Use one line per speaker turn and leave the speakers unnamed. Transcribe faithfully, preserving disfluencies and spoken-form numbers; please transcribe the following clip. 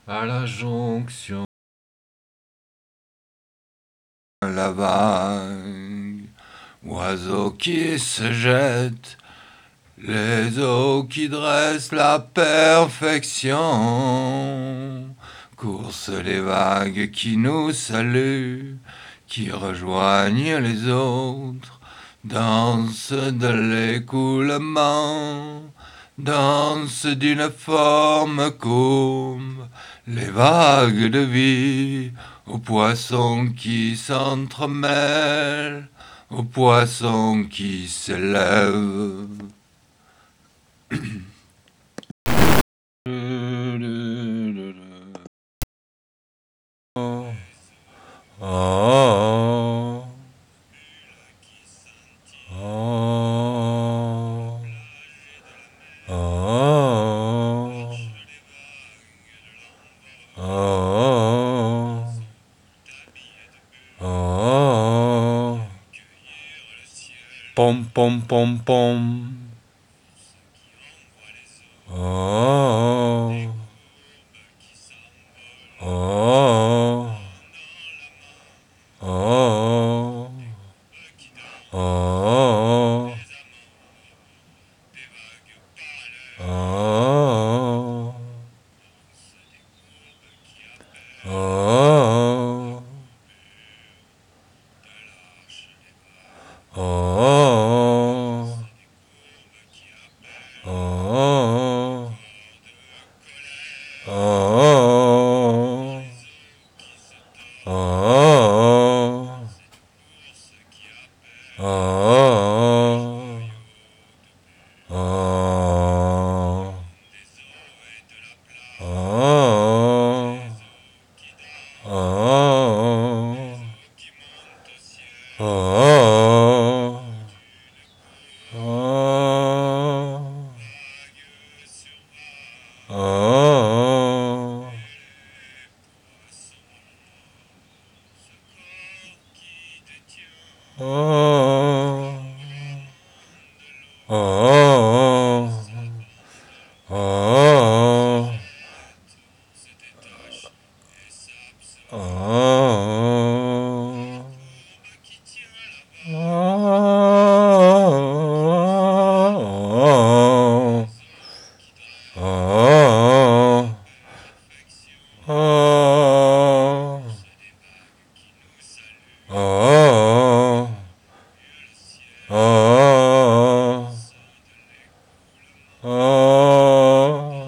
à la jonction. La vague, oiseau qui se jette, les eaux qui dressent la perfection. Course les vagues qui nous saluent, qui rejoignent les autres, danse de l'écoulement, danse d'une forme courbe, les vagues de vie, aux poissons qui s'entremêlent, aux poissons qui s'élèvent. Oh, oh, oh, oh, oh, oh, pom pom pom pom. Oh, oh, oh, oh, oh, oh, oh, oh, oh, oh, oh, oh, oh, oh, oh, oh, oh.